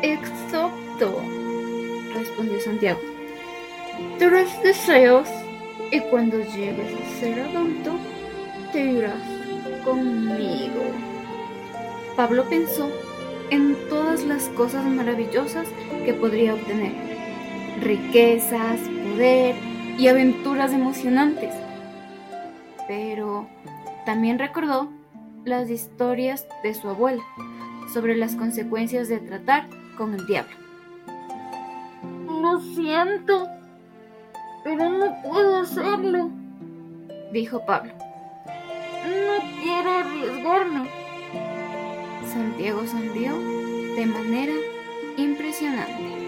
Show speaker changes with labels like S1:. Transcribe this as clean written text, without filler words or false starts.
S1: Exacto, respondió Santiago. 3 deseos y cuando llegues a ser adulto te irás conmigo. Pablo pensó en todas las cosas maravillosas que podría obtener: riquezas, poder y aventuras emocionantes. Pero también recordó las historias de su abuela sobre las consecuencias de tratar con el diablo. Lo siento, pero no puedo hacerlo, dijo Pablo. No quiero arriesgarme. Santiago sonrió de manera impresionante.